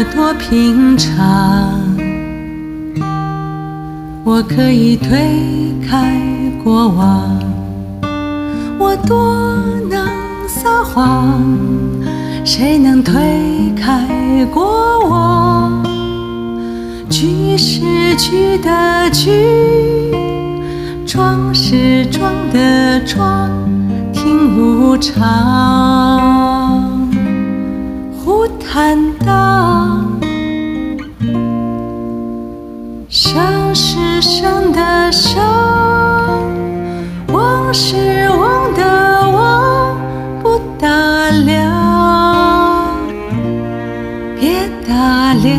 我多平常，我可以推开过往，我多能撒谎，谁能推开过往？句是句的句，装是装的装，听无常，忽坦荡。生是生的生，忘是忘的忘，不打量，别打量。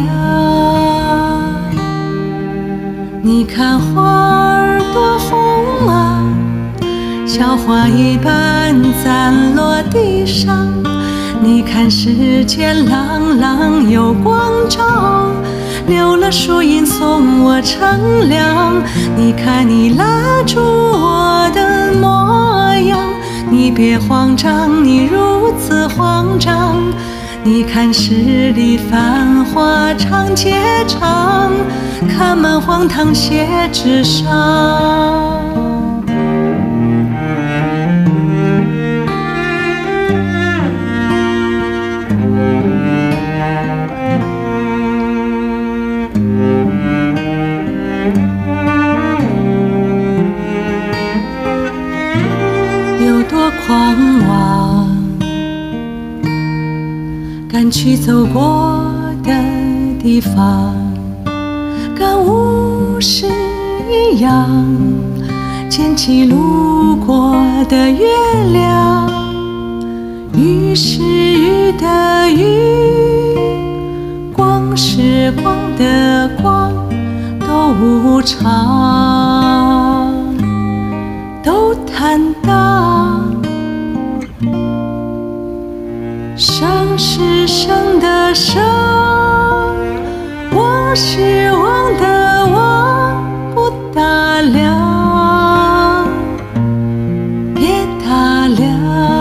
你看花儿多红啊，小花一般散落地上。你看世间朗朗有光照，留了树荫送我乘凉。你看你拉住我的模样，你别慌张，你如此慌张。你看十里繁华长街长，看满荒唐写纸上。有多狂妄，敢去走过的地方，感悟是一样，捡起路过的月亮。雨是雨的雨，光是光的光，都无常，都坦荡。生是生的生，忘是忘的忘，不打量，别打量。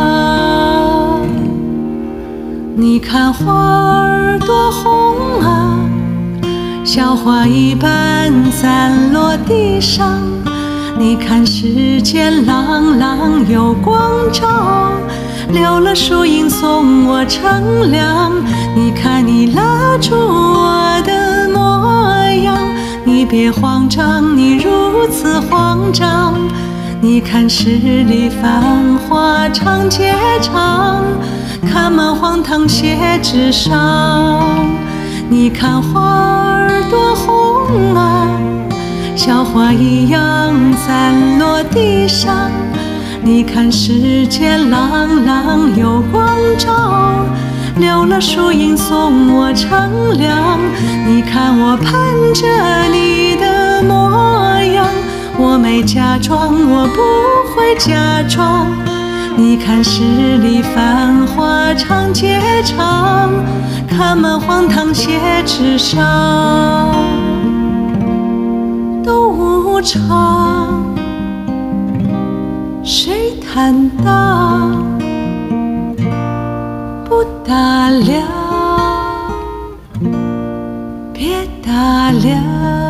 你看花儿多红啊，小花一般散落地上。你看世间朗朗有光照，留了树荫送我乘凉。你看你拉住我的模样，你别慌张，你如此慌张。你看十里繁华长街长，看满荒唐写纸上。你看花儿多红啊，小花一样散落地上。你看世间朗朗有光照，留了树荫送我乘凉。你看我盼着你的模样，我没假装，我不会假装。你看十里繁华长街长，看满荒唐写纸上，都无常。谁坦荡，不打量，别打量。